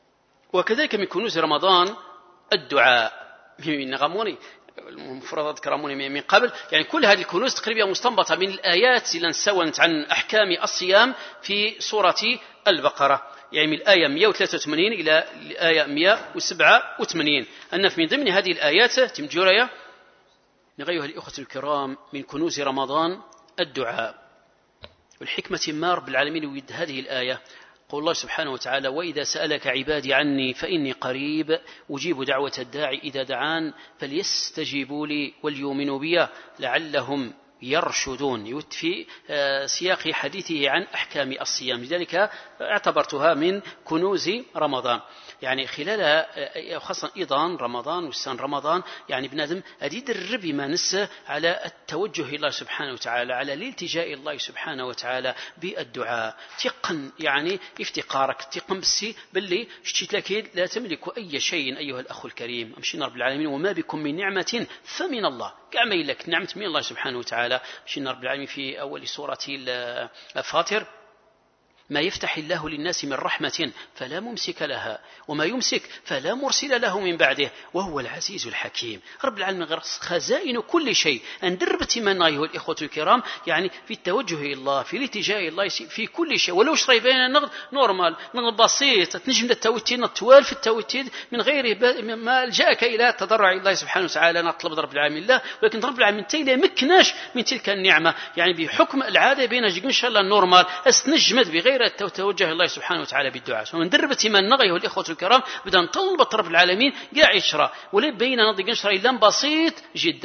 وكذلك من كنوز رمضان الدعاء من غموني المفردات كراموني من قبل. يعني كل هذه الكنوز تقريبا مستنبطة من الآيات اللي نسولت عن أحكام الصيام في سورة البقرة. يعني من الآية مئة وثلاثة وثمانين إلى الآية مئة وسبعة وثمانين أن من ضمن هذه الآيات تمجوريا نغيها الإخوة الكرام من كنوز رمضان الدعاء. والحكمة ما رب العالمين يود هذه الآية قول الله سبحانه وتعالى وإذا سألك عبادي عني فإني قريب أجيب دعوة الداعي إذا دعان فليستجيبوا لي وليؤمنوا بي لعلهم يرشدون. في سياق حديثه عن أحكام الصيام لذلك اعتبرتها من كنوز رمضان. يعني خلال خاصة أيضا رمضان والسن رمضان يعني بنادم أديد الرب ما نسى على التوجه إلى الله سبحانه وتعالى على الالتجاء الله سبحانه وتعالى بالدعاء. تقن يعني افتقارك تقن بسي باللي شتيت لك لا تملك أي شيء أيها الأخ الكريم. أمشينا رب العالمين وما بكم من نعمة فمن الله كما لك نعمة من الله سبحانه وتعالى. أمشينا رب العالمين في أول سورة الفاطر ما يفتح الله للناس من رحمة فلا ممسك لها وما يمسك فلا مرسل له من بعده وهو العزيز الحكيم. رب العالمين خزائن كل شيء أندربت من أيها الإخوة الكرام. يعني في التوجه إلى الله في الاتجاه إلى الله في كل شيء ولو شري بين النقد نورمال من بسيط تنجم التوتيد نطوال في التوتيد من غير ما جاءك إلى تضرع الله سبحانه وتعالى نطلب رب العالمين الله. ولكن رب العالمين تيلا مكناش من تلك النعمة. يعني بحكم العادة بين إن شاء الله النورمال أستنجمت بغير توجه الله سبحانه وتعالى بالدعاء. ومن دربت من نغيه الإخوة الكرام بدأ نطلب رب العالمين قاع يشرى ولا بين نضيق نشرى إلا بسيط جدا.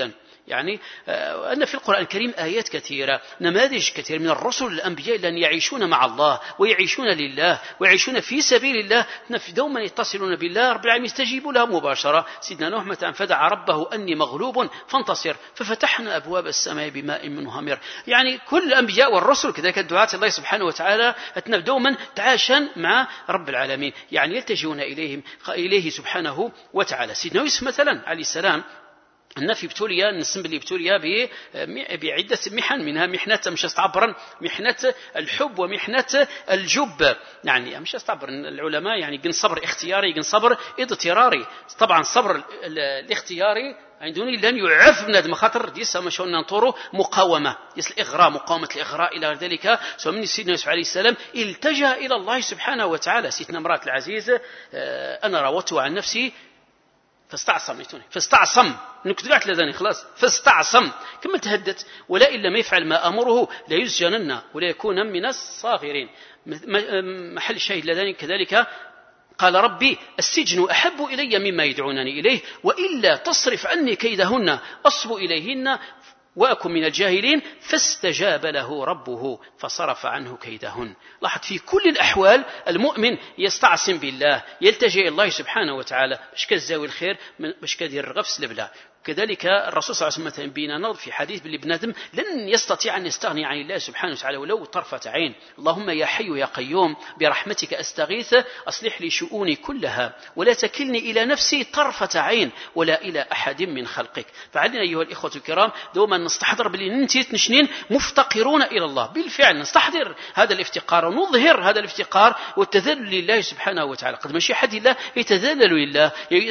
يعني أن في القرآن الكريم آيات كثيرة، نماذج كثيرة من الرسل الأنبياء الذين يعيشون مع الله ويعيشون لله ويعيشون في سبيل الله، دوما يتصلون بالله رب العالمين يستجيب له مباشرة. سيدنا نوح مثلا فدعا ربه أني مغلوب فانتصر ففتحنا أبواب السماء بماء منهمر. يعني كل الأنبياء والرسل كذلك الدعاة الله سبحانه وتعالى دوما تعاشا مع رب العالمين، يعني يلتجون إليهم إليه سبحانه وتعالى. سيدنا يوسف مثلا عليه السلام أن في ابتليا نسم باللي ابتليا بعدة محن، منها محنة مش استعبرا محنة الحب ومحنة الجب. يعني مش استعبر العلماء يعني يقن صبر اختياري يقن صبر اضطراري. طبعا صبر الاختياري عندوني لن يعف من هذا المخاطر ديس ما شلون ننطره مقاومة ديس الإغراء، مقاومة الإغراء إلى ذلك. سواء من سيدنا يوسف عليه السلام التجأ إلى الله سبحانه وتعالى. سيدنا امرأة العزيز أنا راودته عن نفسي فاستعصم فاستعصم نكدلعت لذاني خلاص فاستعصم كما تهدت ولا إلا ما يفعل ما أمره لا يسجنن ولا يكون من الصاغرين. محل الشاهد لذاني كذلك قال ربي السجن أحب إلي مما يدعونني إليه وإلا تصرف عني كيدهن أصب إليهن وأكن من الجاهلين فاستجاب له ربه فصرف عنه كيدهن. لاحظ في كل الأحوال المؤمن يستعصم بالله يلتجئ إلى الله سبحانه وتعالى باش كزاوي الخير باش كدير الرغف سلبلا. كذلك الرسول صلى الله عليه وسلم بينا نظر في حديث بالابن آدم لن يستطيع أن يستغني عن الله سبحانه وتعالى ولو طرفة عين. اللهم يا حي يا قيوم برحمتك أستغيث أصلح لي شؤوني كلها ولا تكلني إلى نفسي طرفة عين ولا إلى أحد من خلقك. فعلنا أيها الإخوة الكرام دوما نستحضر باللي ننتي تنشنين مفتقرون إلى الله. بالفعل نستحضر هذا الافتقار ونظهر هذا الافتقار والتذلل لله سبحانه وتعالى. قد ماشي حد الله يتذلل لله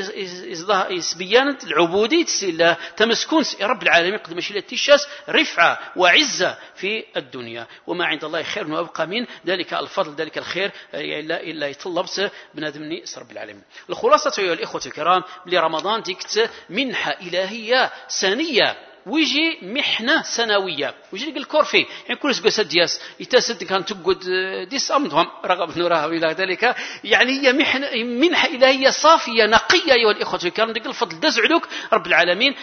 يسبيانة العبودية الله تمسكون رب العالمين قد ماشي لتشاس رفعة وعزة في الدنيا وما عند الله خير وأبقى من ذلك الفضل ذلك الخير إلا إلا يطلب بنادم نيس رب العالمين. الخلاصة أيها الإخوة الكرام لرمضان ديكت منحة إلهية سنية ويجي محنة سنوية ويجي لك الكورفي يعني كل سبسة دياس يتسد كان تقعد ديس أمضهم رغب نورها إلى ذلك. يعني هي محنة منحة إلهية صافية نقية أيها الإخوة الكرام ديك الفضل دزعلوك رب العالمين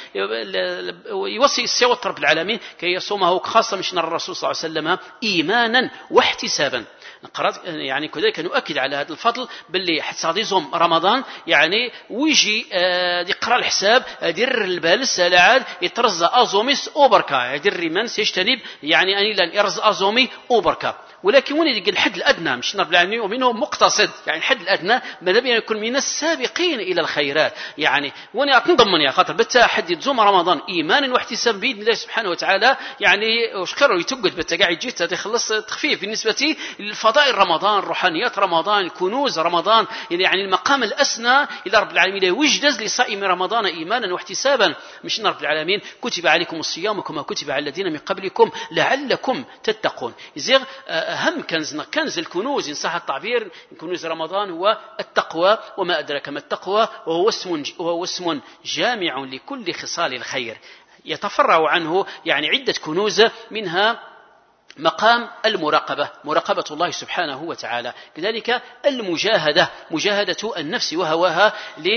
يوصي السيوط رب العالمين كي يصومه خاصة مش نرى الرسول صلى الله عليه وسلم إيمانا واحتسابا. قرأت يعني كذلك نؤكد على هذا الفضل باللي حتى يصوم رمضان يعني ويجي يقرأ الحساب يدير البالس العاد يترز أزوميس أوبركا يدير ريمان سيجتنب يعني أني لن يرز أزومي أوبركا. ولكن وين يلقى الحد الأدنى مش رب العالمين ومنهم مقتصد يعني الحد الأدنى ما لم يكن من السابقين إلى الخيرات. يعني وين أتنضمن يا خاطر بتا حد يصوم رمضان إيمانا واحتسابا بإذن الله سبحانه وتعالى يعني وشكره يتوجد بتا قاعد جيت تخلص تخفيف بالنسبة للفضائل رمضان روحانيات رمضان كنوز رمضان يعني المقام الأسنى إلى رب العالمين وجدز لصائم رمضان إيمانا واحتسابا مش رب العالمين كتب عليكم الصيام كما كتب على الذين من قبلكم لعلكم تتقون. يزيغ أهم كنز كنز الكنوز إن صح التعبير كنوز رمضان هو التقوى وما أدرك ما التقوى وهو اسم وهو اسم جامع لكل خصال الخير يتفرع عنه يعني عدة كنوز منها مقام المراقبة مراقبة الله سبحانه وتعالى. كذلك المجاهدة مجاهدة النفس وهواها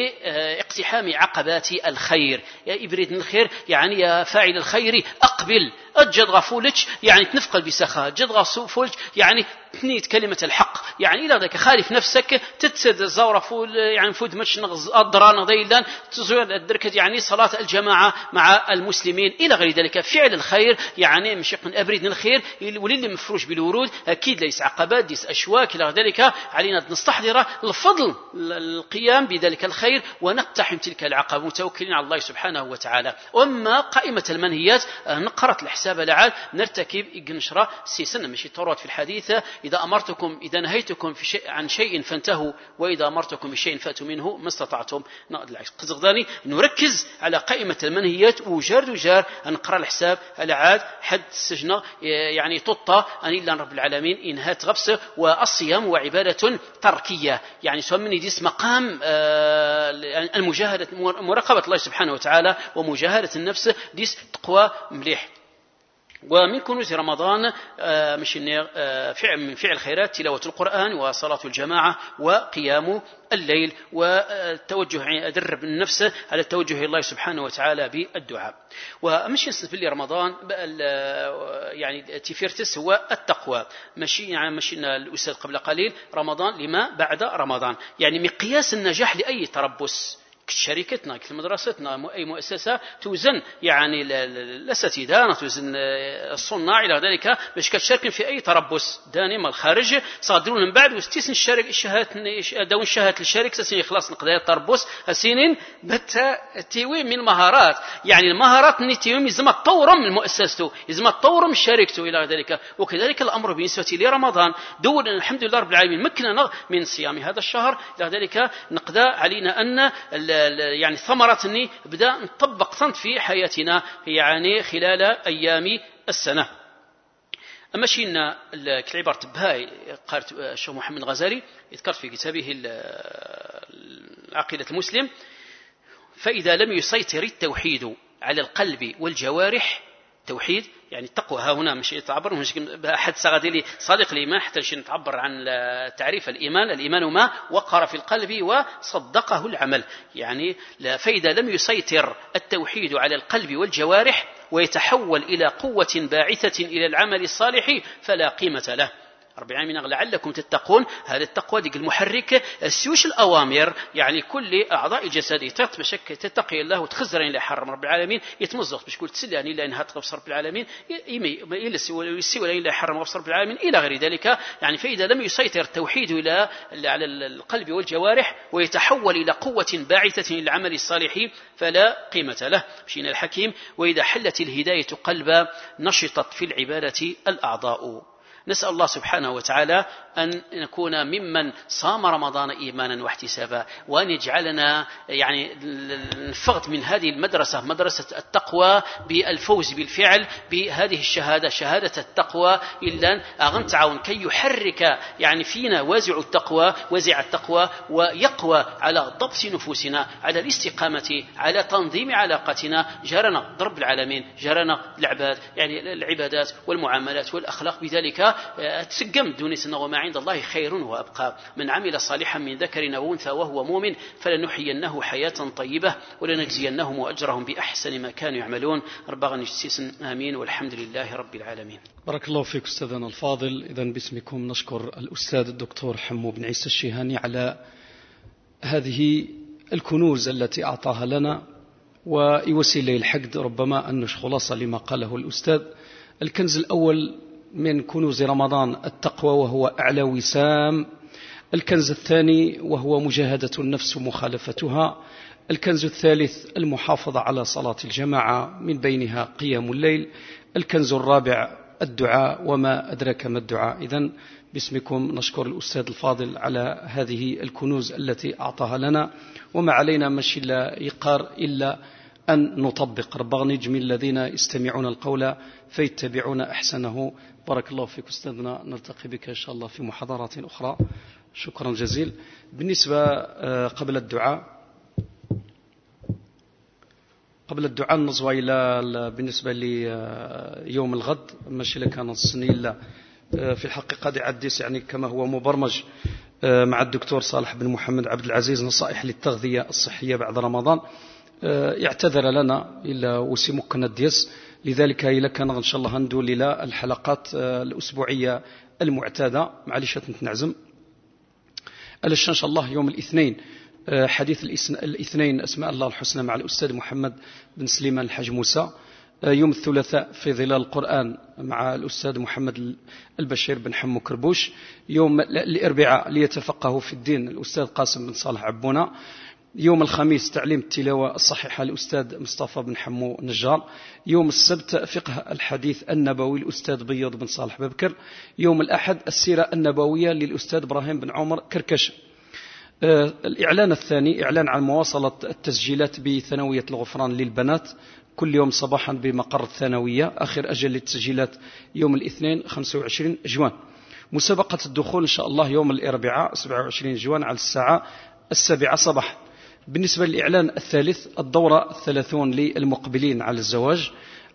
لاقتحام عقبات الخير. يا إبريد الخير يعني يا فاعل الخير أقبل أجد غفولك يعني تنفقل بسخاء جد غفولك يعني تنيت كلمة الحق يعني إلى ذلك خالف نفسك تتسد الزورة فول يعني فود مش نغز أضران ضيلا تزور الدركة يعني صلاة الجماعة مع المسلمين إلى غير ذلك. فعل الخير يعني مش يقن أبريد الخير وللي مفروش بالورود أكيد ليس عقبات ديس أشواك إلى ذلك علينا نستحضر الفضل القيام بذلك الخير ونقتحم تلك العقبة متوكلين على الله سبحانه وتعالى. وأما قائمة المنهيات نقرت الحساب لعال نرتكب إجنشرة سيسن مشي طورات في الحديث إذا أمرتكم إذا نهيتكم في شيء عن شيء فانتهوا وإذا أمرتكم بشيء فأتوا منه ما استطعتم. قصداني نركز على قائمة المنهيات وجار وجار نقرأ الحساب العاد حد السجن يعني تطى أن إلا رب العالمين إنهات غبس والصيام وعبادة تركية يعني سواء من يديس مقام المجاهدة مراقبة الله سبحانه وتعالى ومجاهدة النفس ديس تقوى مليح. ومن كنوز رمضان مش فعل من فعل خيرات تلاوة القرآن وصلاة الجماعة وقيام الليل والتوجه أدرب النفس على التوجه إلى الله سبحانه وتعالى بالدعاء. ومش نسبة رمضان يعني تفيرتس هو التقوى مشي يعني مشينا الأستاذ قبل قليل رمضان لما بعد رمضان يعني مقياس النجاح لأي تربص شركتنا مدرستنا أي مؤسسة توزن يعني الأساتذة توزن الصناع إلى ذلك باش كتشارك في أي تربص داني ما الخارج صادرون من بعد واستيسن الشركة الشهادة دون شهادة الشركة سين خلاص نقدر تربص سنين بتا تيوي من المهارات يعني المهارات اللي تيوي يزم تطور من مؤسسته يزم تطور من شركته إلى ذلك. وكذلك الأمر بالنسبة لرمضان دول الحمد لله رب العالمين مكننا من صيام هذا الشهر إلى ذلك نقدر علينا أن يعني ثمرة أني بدأ نطبق صنت في حياتنا يعني خلال أيام السنة. أما شينا العبارة بهاي قالت الشيخ محمد الغزالي يذكر في كتابه العقيدة المسلم فإذا لم يسيطر التوحيد على القلب والجوارح توحيد يعني التقوى ها هنا مش يتعبر مش أحد سغدي صادق الإيمان حتى شيء نتعبر عن تعريف الإيمان الإيمان ما وقر في القلب وصدقه العمل يعني فإذا لم يسيطر التوحيد على القلب والجوارح ويتحول إلى قوة باعثة إلى العمل الصالح فلا قيمة له. رب العالمين لعلكم تتقون هذا التقوى ديك المحرك السيوش الأوامر يعني كل أعضاء الجسد تتمشك تتقي الله وتخزر إلى حرم رب العالمين يتمزق باش تقول تسلاني إلى أنها تغفر رب العالمين إلى السوى إلى حرم غفر رب العالمين إلى غير ذلك يعني فإذا لم يسيطر التوحيد إلى على القلب والجوارح ويتحول إلى قوة باعثة إلى العمل الصالح فلا قيمة له. مشينا الحكيم وإذا حلت الهداية قلبا نشطت في العبادة الأعضاء. نسأل الله سبحانه وتعالى أن نكون ممن صام رمضان إيمانا واحتسابا وأن يجعلنا يعني نفقد من هذه المدرسة مدرسة التقوى بالفوز بالفعل بهذه الشهادة شهادة التقوى إلا أغن تعاون كي يحرك يعني فينا وازع التقوى وزع التقوى ويقوى على ضبط نفوسنا على الاستقامة على تنظيم علاقتنا جارنا ضرب العالمين جارنا العباد يعني العبادات والمعاملات والأخلاق بذلك تسقم دون سنة وما عند الله خير وأبقى. من عمل صالحا من ذكر أو أنثى وهو مؤمن فلنحيينه حياة طيبة ولنجزينهم أجرهم بأحسن ما كانوا يعملون. ربنا نجسيس آمين والحمد لله رب العالمين. بارك الله فيك أستاذنا الفاضل. إذن باسمكم نشكر الأستاذ الدكتور حمو بن عيسى الشيهاني على هذه الكنوز التي أعطاها لنا ويوسي لي الحقد ربما أن خلاصة لما قاله الأستاذ. الكنز الأول من كنوز رمضان التقوى وهو أعلى وسام. الكنز الثاني وهو مجاهدة النفس ومخالفتها. الكنز الثالث المحافظة على صلاة الجماعة من بينها قيام الليل. الكنز الرابع الدعاء وما أدرك ما الدعاء. إذن باسمكم نشكر الأستاذ الفاضل على هذه الكنوز التي أعطاها لنا وما علينا مش إلا إقار إلا أن نطبق. ربنا يجمل الذين يستمعون القول فيتبعون أحسنه. بارك الله فيك أستاذنا نلتقي بك إن شاء الله في محاضرات أخرى. شكرا جزيلا. بالنسبة قبل الدعاء قبل الدعاء نصوى إلى بالنسبة ليوم الغد ماشي لكان الصني إلا في الحقيقة دي عديس يعني كما هو مبرمج مع الدكتور صالح بن محمد عبد العزيز نصائح للتغذية الصحية بعد رمضان. يعتذر لنا إلا وسمكنا الديس لذلك إلا كان إن شاء الله ندول إلى الحلقات الأسبوعية المعتادة معلش نتنعزم ألش إن شاء الله يوم الاثنين حديث الاثنين أسماء الله الحسنى مع الأستاذ محمد بن سليمان الحاج موسى. يوم الثلاثاء في ظلال القرآن مع الأستاذ محمد البشير بن حمو كربوش. يوم الأربعاء ليتفقهوا في الدين الأستاذ قاسم بن صالح عبونة. يوم الخميس تعليم التلاوة الصحيحة الأستاذ مصطفى بن حمو نجار. يوم السبت فقه الحديث النبوي الأستاذ بيض بن صالح ببكر. يوم الأحد السيرة النبوية للأستاذ إبراهيم بن عمر كركش. الإعلان الثاني إعلان عن مواصلة التسجيلات بثانوية الغفران للبنات كل يوم صباحا بمقر الثانوية. آخر أجل للتسجيلات يوم الاثنين خمسة وعشرين جوان. مسابقة الدخول إن شاء الله يوم الأربعاء سبعة وعشرين جوان على الساعة السابعة صباحا. بالنسبة للإعلان الثالث الدورة الثلاثون للمقبلين على الزواج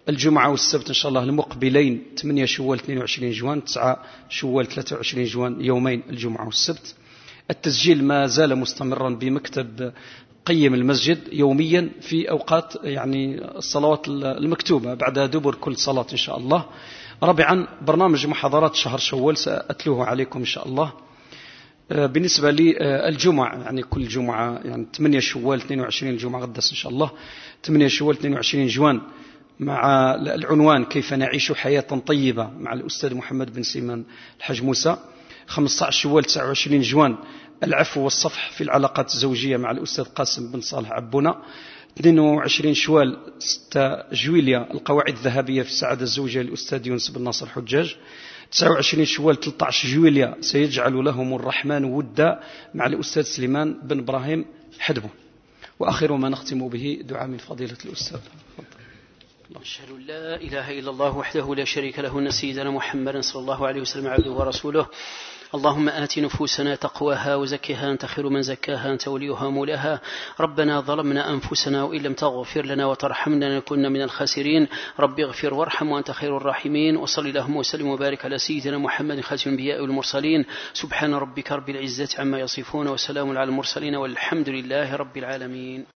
الجمعة والسبت إن شاء الله المقبلين ثمانية شوال اثنين وعشرين جوان، تسعة شوال ثلاثة وعشرين جوان، يومين الجمعة والسبت. التسجيل ما زال مستمرا بمكتب قيم المسجد يوميا في أوقات يعني الصلوات المكتوبة بعد دبر كل صلاة إن شاء الله. رابعا برنامج محاضرات شهر شوال سأتلوه عليكم إن شاء الله. بالنسبة للجمعة يعني كل جمعة يعني ثمانية شوال اثنين وعشرين الجمعة غدس إن شاء الله ثمانية شوال اثنين وعشرين جوان، مع العنوان كيف نعيش حياة طيبة مع الأستاذ محمد بن سيمان الحاج موسى. خمسة عشر شوال تسعة وعشرين جوان العفو والصفح في العلاقات الزوجية مع الأستاذ قاسم بن صالح عبونا. اثنين وعشرين شوال ستة جويليا القواعد الذهبية في السعادة الزوجية للأستاذ يونس بن ناصر حجاج. تسعة وعشرين شوال ثلاثة عشر جويليا سيجعل لهم الرحمن ودا مع الأستاذ سليمان بن إبراهيم حدبو. وآخر ما نختم به دعاء من فضيلة الأستاذ. أشهد أن لا إله إلا الله وحده لا شريك له أن سيدنا محمدا صلى الله عليه وسلم عبده ورسوله. اللهم آت نفوسنا تقواها وزكها أنت خير من زكاها أنت وليها مولاها. ربنا ظلمنا أنفسنا وإن لم تغفر لنا وترحمنا لنكن من الخاسرين. رب اغفر وارحم وأنت خير الراحمين. وصل اللهم وسلم وبارك على سيدنا محمد خاتم الأنبياء والمرسلين. سبحان ربك رب العزة عما يصفون وسلام على المرسلين والحمد لله رب العالمين.